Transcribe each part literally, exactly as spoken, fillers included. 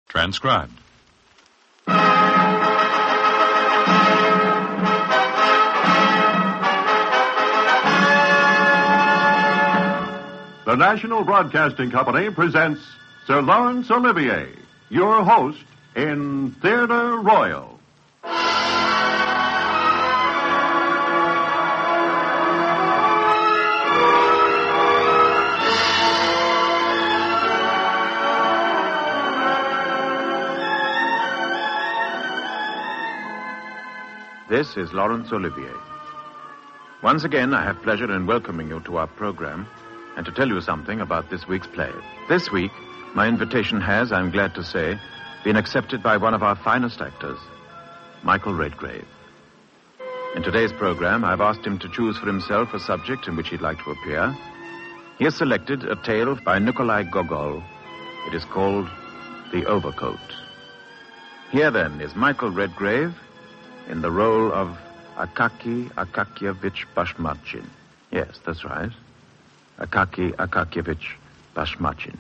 Transcribed. The National Broadcasting Company presents Sir Laurence Olivier, your host in Theatre Royal. This is Laurence Olivier. Once again, I have pleasure in welcoming you to our program and to tell you something about this week's play. This week, my invitation has, I'm glad to say, been accepted by one of our finest actors, Michael Redgrave. In today's program, I've asked him to choose for himself a subject in which he'd like to appear. He has selected a tale by Nikolai Gogol. It is called The Overcoat. Here, then, is Michael Redgrave in the role of Akaki Akakievich Bashmachin. Yes, that's right. Akaki Akakievich Bashmachin.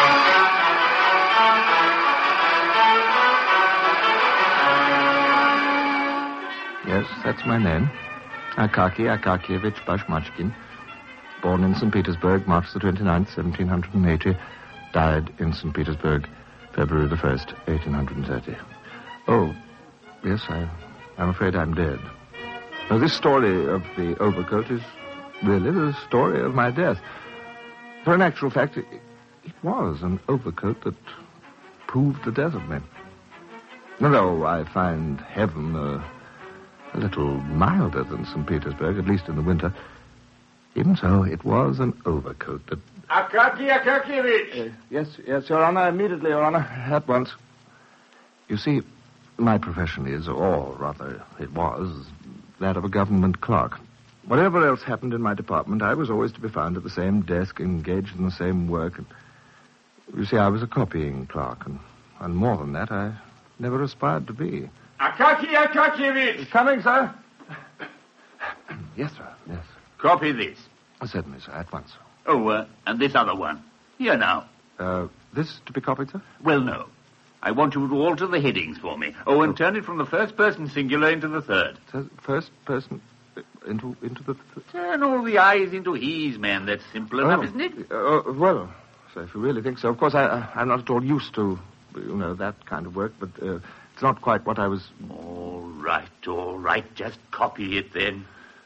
Yes, that's my name. Akaki Akakievich Bashmachkin. Born in Saint Petersburg, March the twenty-ninth, seventeen eighty. Died in Saint Petersburg, February the first, eighteen thirty. Oh, yes, I, I'm afraid I'm dead. Now, this story of the overcoat is really the story of my death. For in actual fact, it, it was an overcoat that proved the death of me. Although I find heaven a, a little milder than Saint Petersburg, at least in the winter, even so, it was an overcoat that... Akaki Akakievich! Uh, yes, yes, Your Honor, immediately, Your Honor, at once. You see, my profession is, or rather it was, that of a government clerk. Whatever else happened in my department, I was always to be found at the same desk, engaged in the same work. And you see, I was a copying clerk, and, and more than that, I never aspired to be. Akaki Akakievich! Coming, sir? Yes, sir, yes. Copy this. Certainly, sir, at once. Oh, uh, and this other one. Here now. Uh, this to be copied, sir? Well, no. I want you to alter the headings for me. Oh, and turn it from the first person singular into the third. First person into into the... Th- turn all the I's into he's, man. That's simple enough, oh, isn't it? Uh, well, so if you really think so. Of course, I, I, I'm not at all used to, you know, that kind of work, but uh, it's not quite what I was... All right, all right. Just copy it, then.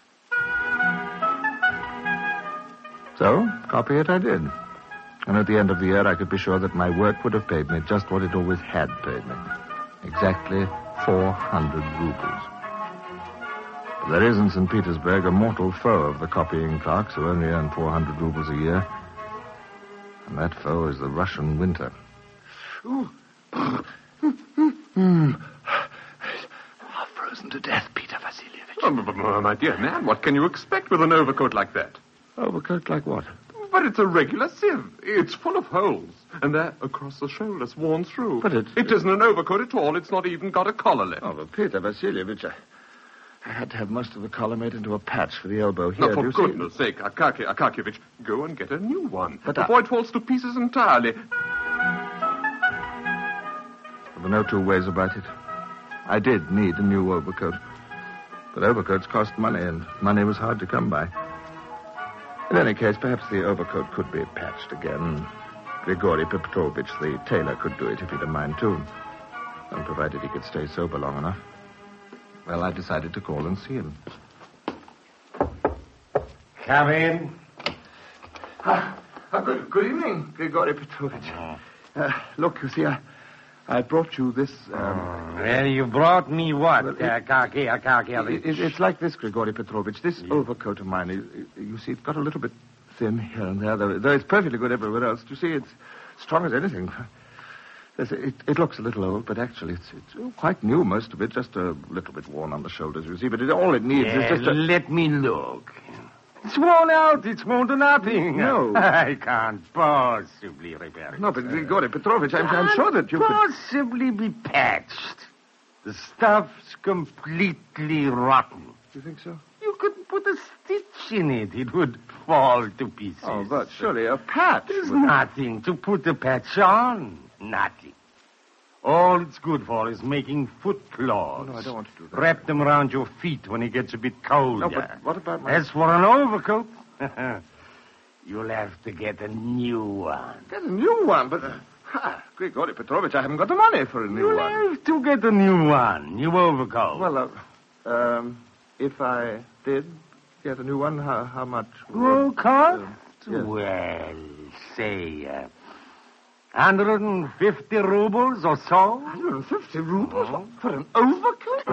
So, copy it I did. And at the end of the year, I could be sure that my work would have paid me just what it always had paid me. Exactly four hundred rubles. But there is in Saint Petersburg a mortal foe of the copying clerks who only earn four hundred rubles a year. And that foe is the Russian winter. Ooh. mm. I've frozen to death, Peter Vasilievich. Oh, my, my dear man, what can you expect with an overcoat like that? Overcoat like what? But it's a regular sieve. It's full of holes. And there, across the shoulders, worn through. But it... It isn't an overcoat at all. It's not even got a collar left. Oh, but Peter Vasilievich, I, I had to have most of the collar made into a patch for the elbow here. Now, for you goodness see? sake, Akaki Akakievich, go and get a new one. But before I... it falls to pieces entirely. There were no two ways about it. I did need a new overcoat. But overcoats cost money, and money was hard to come by. In any case, perhaps the overcoat could be patched again. Grigory Petrovich, the tailor, could do it if he'd a mind to. And provided he could stay sober long enough. Well, I decided to call and see him. Come in. Ah, ah, good, good evening, Grigory Petrovich. Oh. Uh, look, you see, I, I brought you this... Um, well, you brought me what, well, Akaki Akakievich? It, it's like this, Grigory Petrovich. This yeah. overcoat of mine, you, you see, it's got a little bit thin here and there, though, though it's perfectly good everywhere else. You see, it's strong as anything. It, it looks a little old, but actually it's, it's quite new, most of it. Just a little bit worn on the shoulders, you see. But it, all it needs yeah, is just a... Let me look. It's worn out. It's worn to nothing. No. I can't possibly repair it. No, but Grigory Petrovich, I'm, I'm sure that you could... possibly be patched. The stuff's completely rotten. You think so? You could put a stitch in it. It would fall to pieces. Oh, but surely a patch. There's would... nothing to put the patch on. Nothing. All it's good for is making foot claws. Oh, no, I don't want to do that. Wrap them around your feet when it gets a bit cold. No, but what about my... As for an overcoat, you'll have to get a new one. Get a new one, but... Uh, ha, Grigory Petrovich, I haven't got the money for a new You'll one. have to get a new one, new overcoat. Well, uh, um, if I did get a new one, how, how much... Will cost? Uh, yes. Well, say, uh, one hundred fifty rubles or so. one hundred fifty rubles oh. for an overcoat?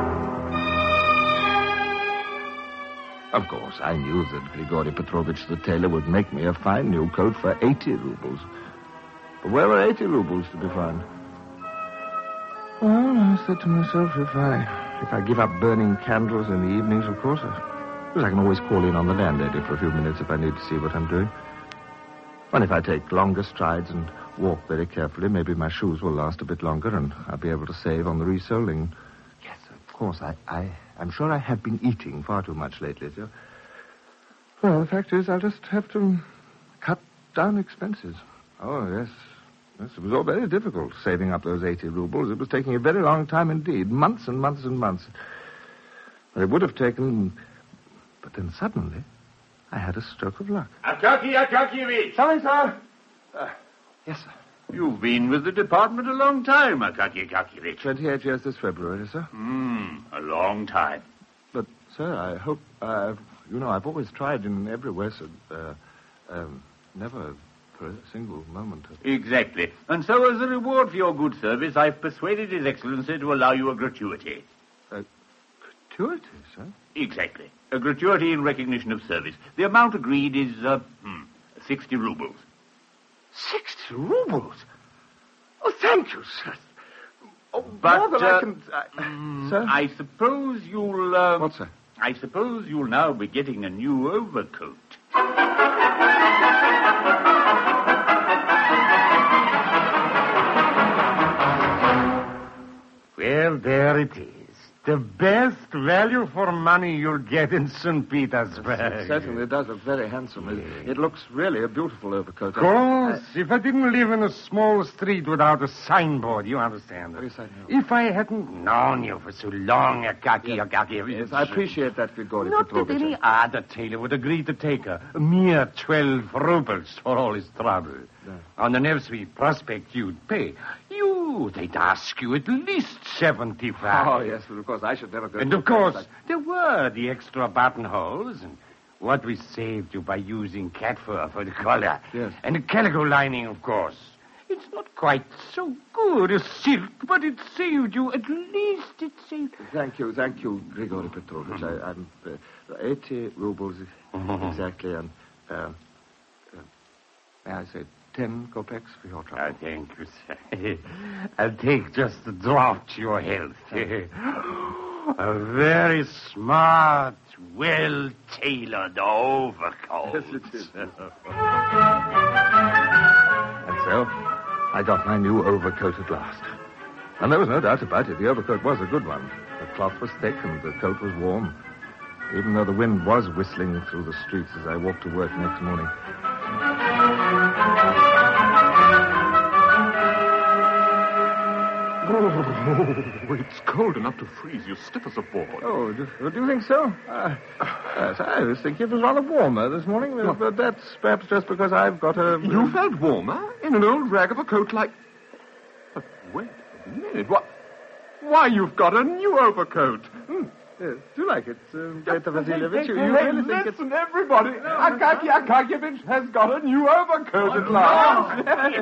Of course, I knew that Grigory Petrovich the tailor would make me a fine new coat for eighty rubles. But where were eighty rubles to be found? Well, I said to myself, if I if I give up burning candles in the evenings, of course, I, because I can always call in on the landlady for a few minutes if I need to see what I'm doing. And if I take longer strides and walk very carefully, maybe my shoes will last a bit longer and I'll be able to save on the resoling. Yes, of course, I, I, I'm sure I have been eating far too much lately. So. Well, the fact is, I'll just have to cut down expenses. Oh, yes. Yes, it was all very difficult, saving up those eighty rubles. It was taking a very long time indeed, months and months and months. But it would have taken... But then suddenly, I had a stroke of luck. Akaki Akakievich! Sorry, sir. Uh, yes, sir. You've been with the department a long time, Akaki Akakievich. Twenty-eight years this February, sir. Hmm, a long time. But, sir, I hope... Uh, you know, I've always tried in every way, sir. Uh, um, never... for a single moment. Exactly. And so, as a reward for your good service, I've persuaded His Excellency to allow you a gratuity. A gratuity, sir? Exactly. A gratuity in recognition of service. The amount agreed is, uh, hmm, sixty rubles. Sixty rubles? Oh, thank you, sir. Oh, But, more than uh, I can... I, mm, sir? I suppose you'll, uh... What, sir? I suppose you'll now be getting a new overcoat. Well, there it is. The best value for money you'll get in Saint Petersburg. It certainly does look very handsome. It, it looks really a beautiful overcoat. Of course, I, if I didn't live in a small street without a signboard, you understand. Yes, I know. If I hadn't known you for so long, Akaki, yes. Akaki... Yes, I appreciate that, Grigory Not Petrovich. that any other tailor would agree to take a, a mere twelve rubles for all his trouble. No. On the Nevsky Prospect you'd pay. You, they'd ask you at least seventy-five. Oh, yes, but of course I should never go... And of course, like... there were the extra buttonholes and what we saved you by using cat fur for the collar. Yes. And the calico lining, of course. It's not quite so good as silk, but it saved you. At least it saved... Thank you, thank you, Grigory Petrovich. I, I'm... Uh, eighty rubles exactly, and... Uh, uh, may I say... Ten kopecks for your trouble. I thank you, sir. I'll take just a drop to your health. A very smart, well-tailored overcoat. Yes, it is. And so, I got my new overcoat at last. And there was no doubt about it. The overcoat was a good one. The cloth was thick and the coat was warm, even though the wind was whistling through the streets as I walked to work next morning. Oh, it's cold enough to freeze you stiff as a board. Oh, do, do you think so? Uh, yes, I was thinking it was rather warmer this morning, but, but that's perhaps just because I've got a... You felt warmer in an old rag of a coat like... But wait a minute. What? Why, you've got a new overcoat. Hmm. Yes, do you like it, uh, Peter Vasilievich? You, you hey, really think it's... listen, everybody. No, Akaki Akakievich has got a new overcoat at last.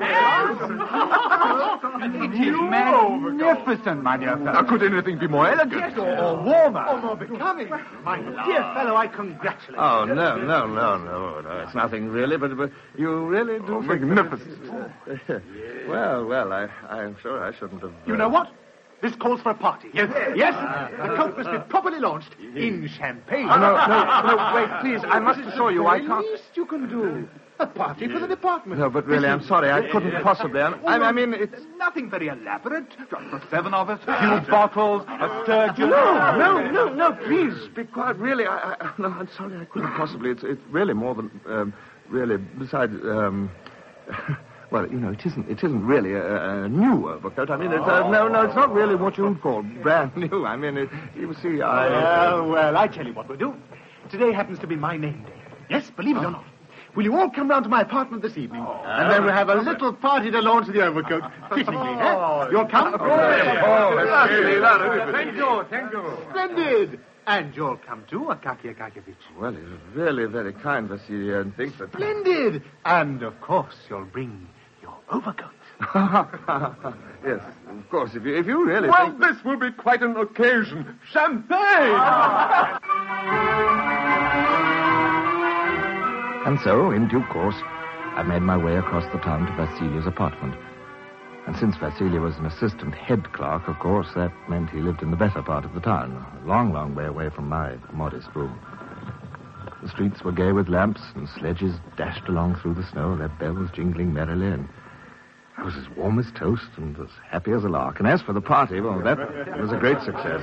It is magnificent, my dear fellow. Now, could anything be more elegant? Yes, or, or warmer. Or more becoming. My dear fellow, I congratulate Oh, no, no, no, no, no. It's nothing really, but, but you really do... Oh, magnificent. well, well, I, I'm sure I shouldn't have... You know what? This calls for a party. Yes, yes. The coat must be properly launched in champagne. Oh, no, no, no, wait, please. I must assure you, I can't... The least you can do. A party for the department. No, but really, I'm sorry. I couldn't possibly. I, I mean, it's... Nothing very elaborate. Just for seven of us. A few bottles, a sturgeon. No, no, no, no, please. Be quiet. Really, I... I no, I'm sorry. I couldn't possibly. It's, it's really more than... Um, really, besides... Um, Well, you know, it isn't it isn't really a, a new overcoat. I mean, it's uh, no, no, it's not really what you'd call brand new. I mean, it, you see, I... Well, well, I tell you what we'll do. Today happens to be my name day. Yes, believe it or not. Will you all come round to my apartment this evening? Oh, and then we'll have a little party to launch the overcoat. Fittingly, eh? You'll come? Oh, oh, thank you, thank you. Splendid. And you'll come too, Akaky Akakievich. Well, it's really very kind, Vasily, and thinks that... Splendid. And, of course, you'll bring your overcoat. Yes, of course, if you, if you really Well, think... this will be quite an occasion. Champagne! And so, in due course, I made my way across the town to Vasili's apartment. And since Vasily was an assistant head clerk, of course, that meant he lived in the better part of the town, a long, long way away from my modest room. The streets were gay with lamps, and sledges dashed along through the snow, their bells jingling merrily, and I was as warm as toast and as happy as a lark. And as for the party, well, that was a great success.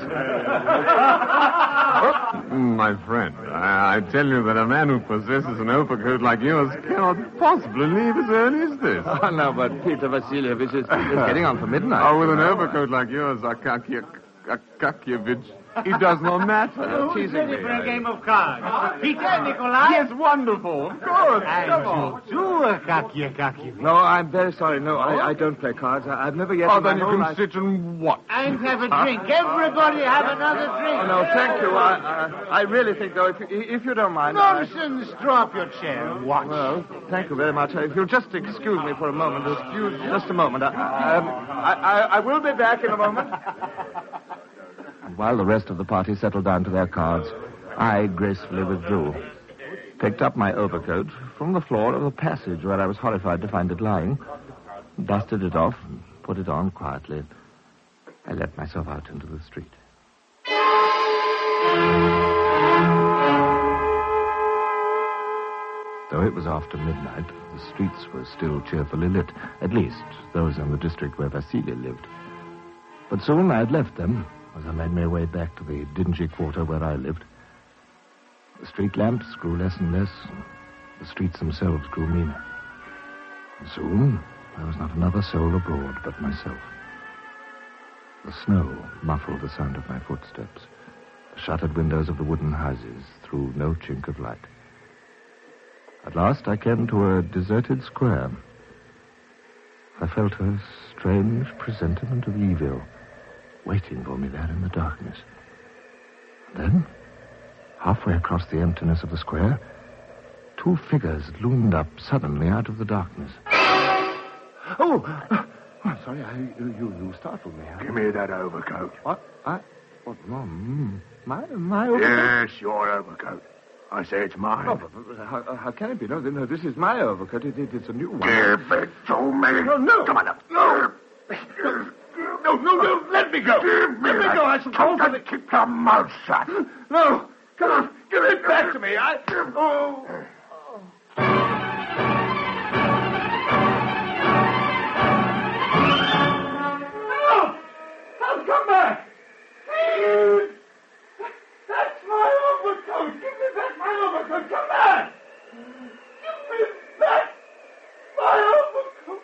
My friend, I, I tell you that a man who possesses an overcoat like yours cannot possibly leave as early as this. Oh, no, but Peter Vasilievich is, is getting on for midnight. Oh, with an overcoat like yours, Akaky Akakievich, it does not matter. Oh, teasing ready me. for a game of cards? Peter, Nikolai? Yes, wonderful. Of course. And Come on. you too, Akaky Akakievich. No, I'm very sorry. No, I, I don't play cards. I, I've never yet... Oh, in my then you whole can life- sit and watch. And have a drink. Everybody have another drink. Oh, no, thank you. I, I, I really think, though, if you, if you don't mind... I- Nonsense. Drop your chair. Watch. Well, thank you very much. If you'll just excuse me for a moment, excuse just a moment. I, um, I, I, I will be back in a moment. And while the rest of the party settled down to their cards, I gracefully withdrew, picked up my overcoat from the floor of the passage where I was horrified to find it lying, dusted it off, and put it on quietly. I let myself out into the street. Though it was after midnight, the streets were still cheerfully lit, at least those in the district where Vasily lived. But soon I had left them, as I made my way back to the dingy quarter where I lived. The street lamps grew less and less, and the streets themselves grew meaner. And soon there was not another soul abroad but myself. The snow muffled the sound of my footsteps. The shuttered windows of the wooden houses threw no chink of light. At last I came to a deserted square. I felt a strange presentiment of evil waiting for me there in the darkness. Then, halfway across the emptiness of the square, two figures loomed up suddenly out of the darkness. Oh, uh, I'm sorry. I, you, you, you startled me. Give me that overcoat. What? I... What? Mom, my, my overcoat? Yes, your overcoat. I say it's mine. Oh, but, but how, how can it be? No, no, this is my overcoat. It, it, it's a new one. Give it to me. No, no. Come on up. No. No, no, no. Let me go. Give me Let me go. I told you to keep your mouth shut. No. Come on. Give it back to me. I... Oh. No. I'll come back. Please. That's my overcoat. Give me back my overcoat. Come back. Give me back my overcoat.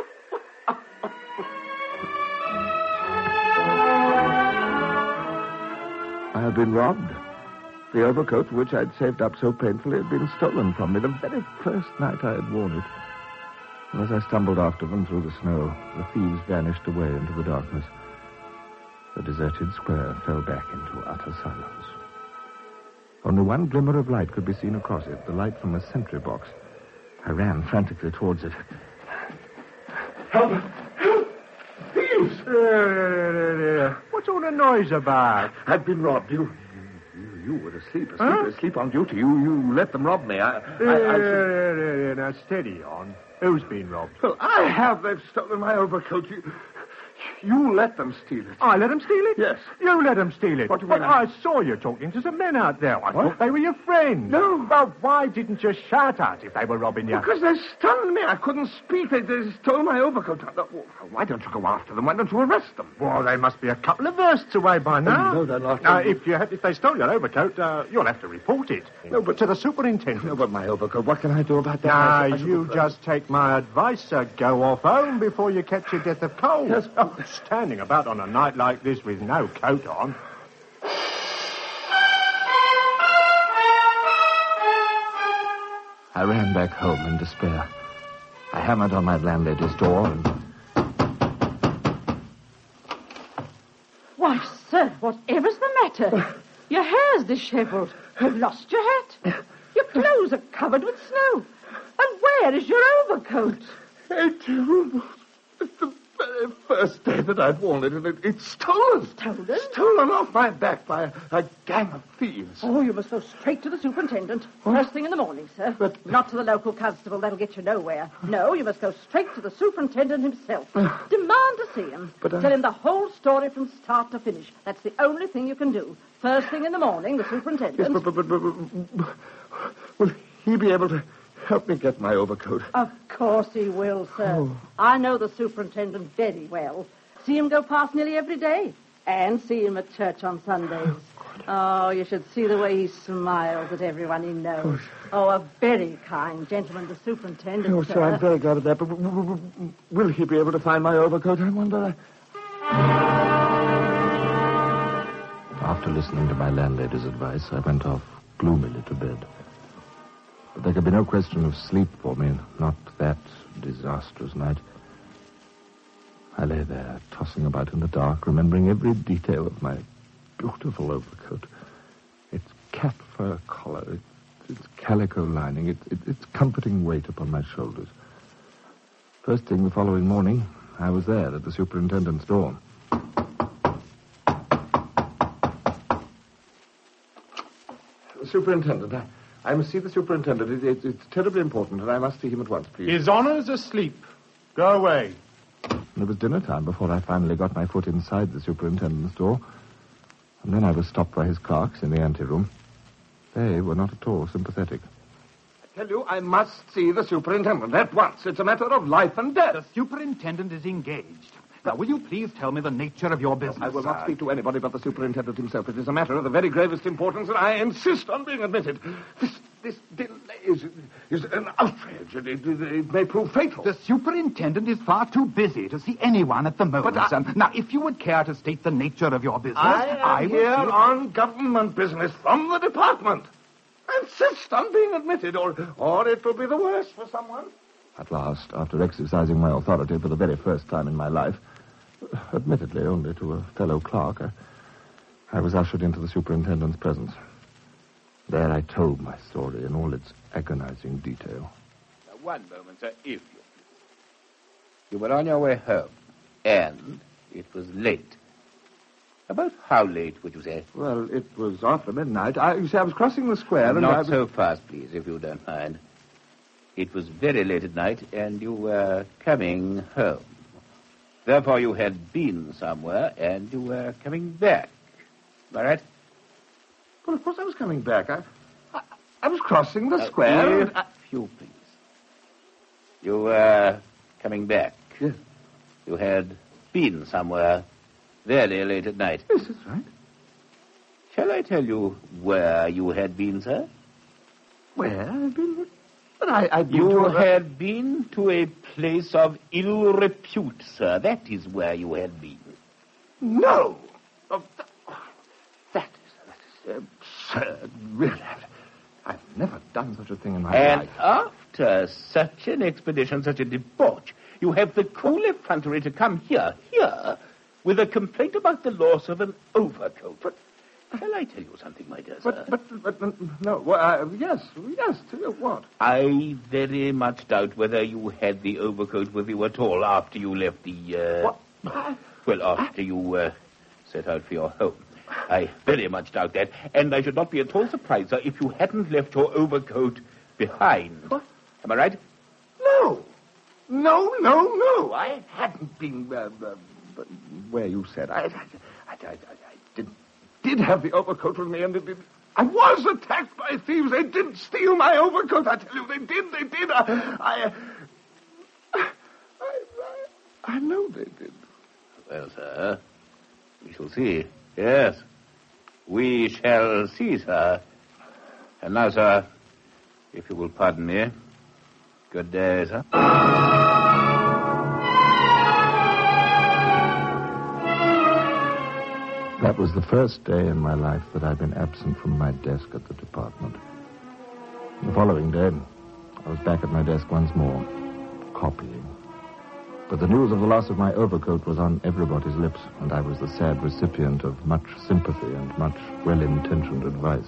I had been robbed. The overcoat which I'd saved up so painfully had been stolen from me the very first night I had worn it. And as I stumbled after them through the snow, the thieves vanished away into the darkness. The deserted square fell back into utter silence. Only one glimmer of light could be seen across it, the light from a sentry box. I ran frantically towards it. Help! Help! Thieves! Uh, what's all the noise about? I've been robbed. You... You were asleep, asleep, huh? asleep on duty. You you let them rob me. I, I, I, I... Now, steady on. Who's been robbed? Well, I have. They've stolen my overcoat. You, You let them steal it. I let them steal it? Yes. You let them steal it? What do you But mean? I saw you talking to some men out there. I What? thought they were your friends. No. Well, why didn't you shout out if they were robbing you? Because they stunned me. I couldn't speak. They, they stole my overcoat. Why don't you go after them? Why don't you arrest them? Well, they must be a couple of versts away by now. no, they're not. Uh, if, you had, if they stole your overcoat, uh, you'll have to report it. No, but- to the superintendent. No, but my overcoat. What can I do about that? Now, I- I should- you just take my advice, sir. Go off home before you catch your death of cold. Yes. Oh, standing about on a night like this with no coat on. I ran back home in despair. I hammered on my landlady's door and... Why, sir, whatever's the matter? Your hair's dishevelled. You've lost your hat. Your clothes are covered with snow. And where is your overcoat? Eighty rubles. It's the very first day that I've worn it, and it, it's stolen. Stolen? Stolen off my back by a, a gang of thieves. Oh, you must go straight to the superintendent. First thing in the morning, sir. But- Not to the local constable. That'll get you nowhere. No, you must go straight to the superintendent himself. Demand to see him. But I- Tell him the whole story from start to finish. That's the only thing you can do. First thing in the morning, the superintendent... Yes, but, but, but, but, but will he be able to help me get my overcoat? Of course he will, sir. Oh. I know the superintendent very well. See him go past nearly every day. And see him at church on Sundays. Oh, you should see the way he smiles at everyone he knows. Oh, a very kind gentleman, the superintendent, Oh, sir. sir, I'm very glad of that. But w- w- w- will he be able to find my overcoat? I wonder. After listening to my landlady's advice, I went off gloomily to bed. But there could be no question of sleep for me, not that disastrous night. I lay there, tossing about in the dark, remembering every detail of my beautiful overcoat. Its cat fur collar, its, its calico lining, its, its, its comforting weight upon my shoulders. First thing the following morning, I was there at the superintendent's door. Superintendent, I, I must see the superintendent. It, it, it's terribly important, and I must see him at once, please. His honour's asleep. Go away. It was dinner time before I finally got my foot inside the superintendent's door. And then I was stopped by his clerks in the anteroom. They were not at all sympathetic. I tell you, I must see the superintendent at once. It's a matter of life and death. The superintendent is engaged. Now, will you please tell me the nature of your business? I will not sir? speak to anybody but the superintendent himself. It is a matter of the very gravest importance, and I insist on being admitted. This this delay is, is an outrage. It, it, it may prove fatal. The superintendent is far too busy to see anyone at the moment. But I- sir. Now, if you would care to state the nature of your business, I am I will here see- on government business from the department. I insist on being admitted, or, or it will be the worse for someone. At last, after exercising my authority for the very first time in my life, admittedly only to a fellow clerk, I, I was ushered into the superintendent's presence. There I told my story in all its agonizing detail. Now, one moment, sir, if you please. You were on your way home, and it was late. About how late, would you say? Well, it was after midnight. I, you see, I was crossing the square, and I Not was... so fast, please, if you don't mind. It was very late at night, and you were coming home. Therefore, you had been somewhere, and you were coming back. Am I right? Well, of course I was coming back. I, I, I was crossing the Uh, square. If and I- you please. You were coming back. Yes. You had been somewhere very late at night. Yes, that's right. Shall I tell you where you had been, sir? Where? I've been... But I, I've been You to a- had been to a place of ill repute, sir. That is where you had been. No! Oh, th- that is, that is absurd. Really, I've, I've never done such a thing in my And life. after such an expedition, such a debauch, you have the cool effrontery to come here, here, with a complaint about the loss of an overcoat. But shall I tell you something, my dear sir? But, but, but, no, well, uh, yes, yes, to you, what? I very much doubt whether you had the overcoat with you at all after you left the, uh... What? I, Well, after you, uh, set out for your home. I very much doubt that, and I should not be at all surprised, sir, if you hadn't left your overcoat behind. What? Am I right? no, no, no, no. I hadn't been uh, uh, but where you said. I, I, I, I, I did, did have the overcoat with me, and it, it, I was attacked by thieves. They did steal my overcoat. I tell you, they did. They did. I, I, I, I, I know they did. Well, sir, we shall see. Yes, we shall see, sir. And now, sir, if you will pardon me, good day, sir. That was the first day in my life that I'd been absent from my desk at the department. The following day, I was back at my desk once more, copying. But the news of the loss of my overcoat was on everybody's lips, and I was the sad recipient of much sympathy and much well-intentioned advice.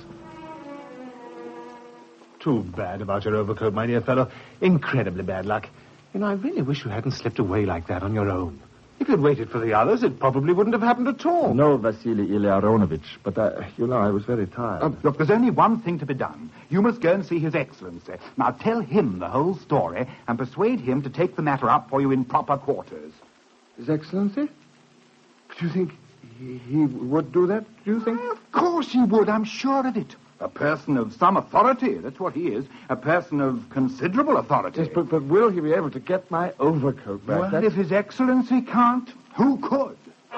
Too bad about your overcoat, my dear fellow. Incredibly bad luck. You know, I really wish you hadn't slipped away like that on your own. If you'd waited for the others, it probably wouldn't have happened at all. No, Vasily Ilyarovich, but, uh, you know, I was very tired. Uh, look, there's only one thing to be done. You must go and see His Excellency. Now, tell him the whole story and persuade him to take the matter up for you in proper quarters. His Excellency? Do you think he, he would do that, do you think? Well, of course he would, I'm sure of it. A person of some authority, that's what he is. A person of considerable authority. Yes, but, but will he be able to get my overcoat back? Well, That's... if His Excellency can't, who could?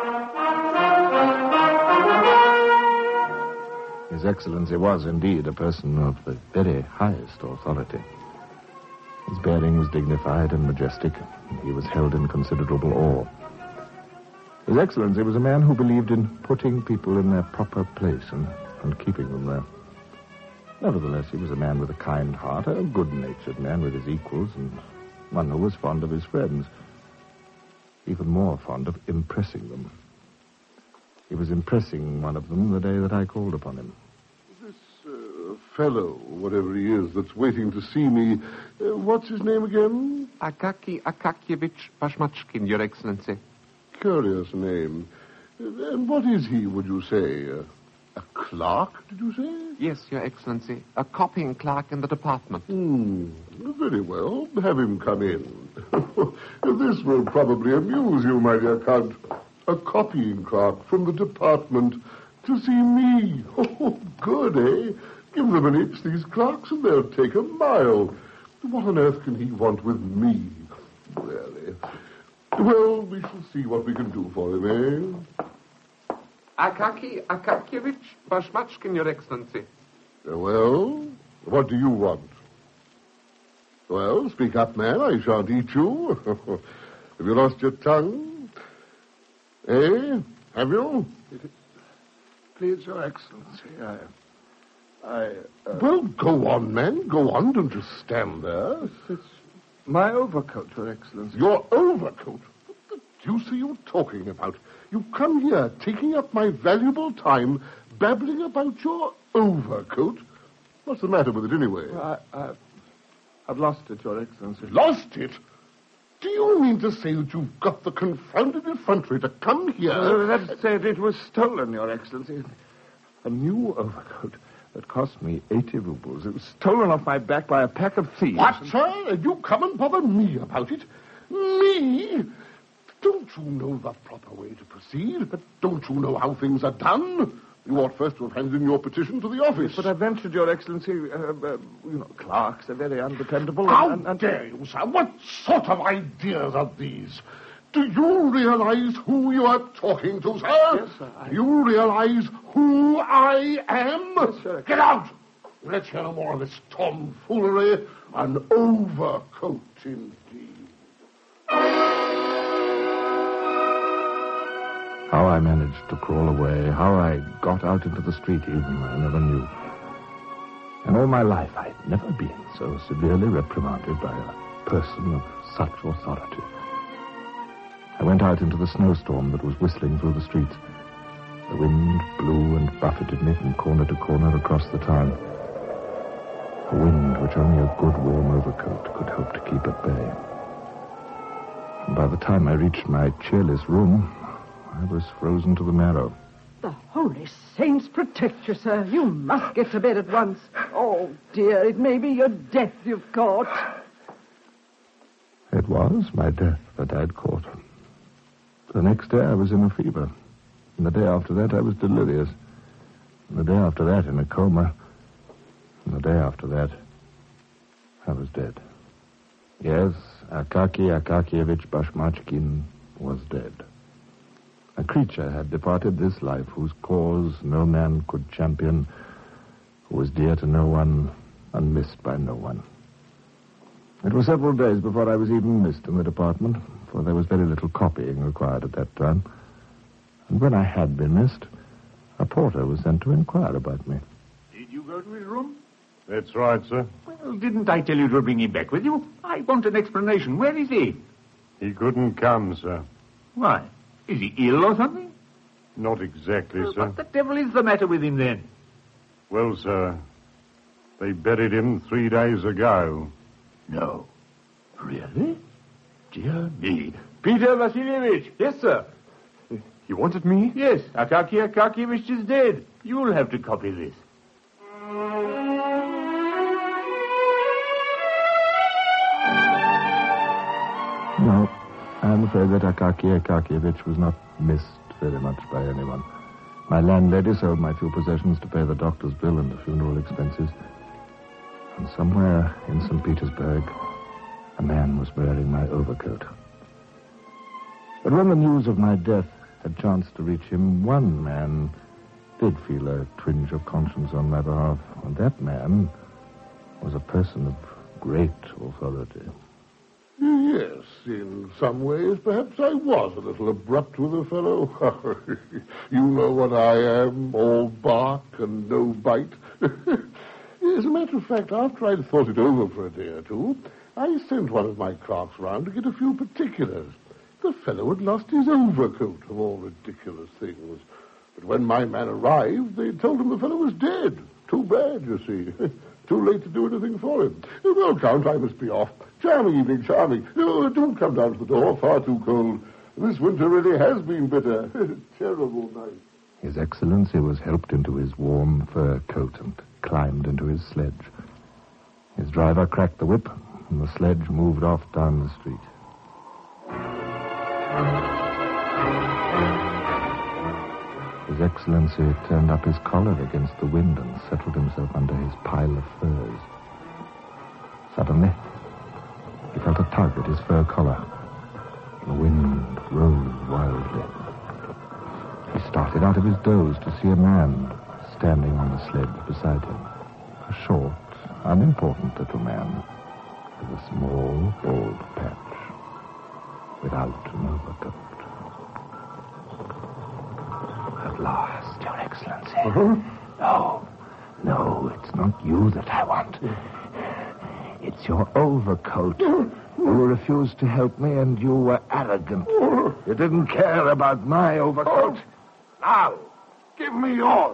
His Excellency was indeed a person of the very highest authority. His bearing was dignified and majestic. He was held in considerable awe. His Excellency was a man who believed in putting people in their proper place and, and keeping them there. Nevertheless, he was a man with a kind heart, a good-natured man with his equals, and one who was fond of his friends, even more fond of impressing them. He was impressing one of them the day that I called upon him. This uh, fellow, whatever he is, that's waiting to see me, uh, what's his name again? Akaki Akakievich Bashmachkin, Your Excellency. Curious name. Uh, and what is he, would you say? Uh, a clerk, did you say? Yes, Your Excellency. A copying clerk in the department. Hmm. Very well. Have him come in. This will probably amuse you, my dear Count. A copying clerk from the department to see me. Oh, good, eh? Give them an inch, these clerks, and they'll take a mile. What on earth can he want with me? Really? Well, we shall see what we can do for him, eh? Akaki Akakievich Bashmachkin, Your Excellency. Uh, well, what do you want? Well, speak up, man. I shan't eat you. Have you lost your tongue? Eh? Have you? Please, Your Excellency, I... I... Uh... Well, go on, man. Go on. Don't just stand there. It's, it's my overcoat, Your Excellency. Your overcoat? What the deuce are you talking about? You come here, taking up my valuable time, babbling about your overcoat. What's the matter with it, anyway? I, I, I've lost it, Your Excellency. Lost it? Do you mean to say that you've got the confounded effrontery to come here? Uh, that's it. It was stolen, Your Excellency. A new overcoat that cost me eighty rubles. It was stolen off my back by a pack of thieves. What, sir? And you come and bother me about it? Me? Don't you know the proper way to proceed? But don't you know how things are done? You ought first to have handed in your petition to the office. But I ventured, Your Excellency, uh, uh, you know, clerks are very undependable. How and, and, dare you, sir? What sort of ideas are these? Do you realize who you are talking to, sir? Yes, sir. I... Do you realize who I am? Yes, sir. Get out! Let's hear no more of this tomfoolery. An overcoat, indeed. How I managed to crawl away, how I got out into the street even, I never knew. In all my life, I had never been so severely reprimanded by a person of such authority. I went out into the snowstorm that was whistling through the streets. The wind blew and buffeted me from corner to corner across the town. A wind which only a good warm overcoat could hope to keep at bay. And by the time I reached my cheerless room, I was frozen to the marrow. The holy saints protect you, sir. You must get to bed at once. Oh, dear, it may be your death you've caught. It was my death that I'd caught. The next day I was in a fever. And the day after that I was delirious. And the day after that in a coma. And the day after that I was dead. Yes, Akaki Akakievich Bashmachkin was dead. A creature had departed this life whose cause no man could champion, who was dear to no one and missed by no one. It was several days before I was even missed in the department, for there was very little copying required at that time. And when I had been missed, a porter was sent to inquire about me. Did you go to his room? That's right, sir. Well, didn't I tell you to bring him back with you? I want an explanation. Where is he? He couldn't come, sir. Why? Is he ill or something? Not exactly, Well, sir. what the devil is the matter with him, then? Well, sir, they buried him three days ago. No. Really? Dear me. Peter Vasilievich. Yes, sir. You wanted me? Yes, Akaki Akakievich is dead. You'll have to copy this. No, I'm afraid that Akaki Akakievich was not missed very much by anyone. My landlady sold my few possessions to pay the doctor's bill and the funeral expenses. And somewhere in Saint Petersburg, a man was wearing my overcoat. But when the news of my death had chanced to reach him, one man did feel a twinge of conscience on my behalf. And that man was a person of great authority. Yes, in some ways, perhaps I was a little abrupt with the fellow. You know what I am, all bark and no bite. As a matter of fact, after I'd thought it over for a day or two, I sent one of my clerks round to get a few particulars. The fellow had lost his overcoat, of all ridiculous things. But when my man arrived, they told him the fellow was dead. Too bad, you see. Too late to do anything for him. Well, Count, I must be off. Charming evening, charming. Oh, don't come down to the door. Far too cold. This winter really has been bitter. Terrible night. His Excellency was helped into his warm fur coat and climbed into his sledge. His driver cracked the whip, and the sledge moved off down the street. His Excellency turned up his collar against the wind and settled himself under his pile of furs. Suddenly, he felt a tug at his fur collar. The wind rose wildly. He started out of his doze to see a man standing on the sledge beside him. A short, unimportant little man with a small, bald patch, without an overcoat. At last, Your Excellency. Uh-huh. No, no, it's not you that I want. It's your overcoat. You refused to help me, and you were arrogant. You didn't care about my overcoat. Now, give me yours.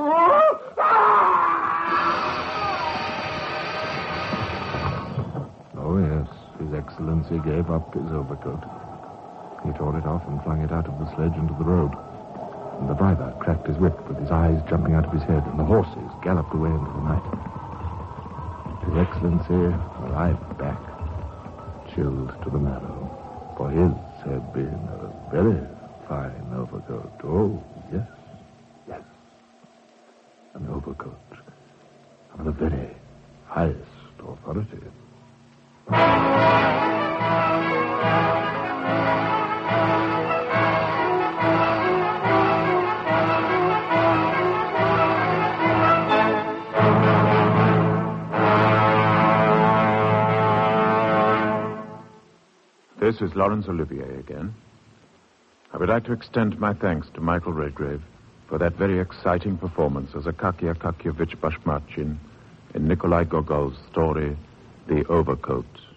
Oh, yes, His Excellency gave up his overcoat. He tore it off and flung it out of the sledge into the road. And the driver cracked his whip with his eyes jumping out of his head, and the horses galloped away into the night. His Excellency arrived back, chilled to the marrow, for his had been a very fine overcoat. Oh, yes, yes. An overcoat of the very highest authority. This is Laurence Olivier again. I would like to extend my thanks to Michael Redgrave for that very exciting performance as Akaki Akakievich Bashmachin in Nikolai Gogol's story, The Overcoat.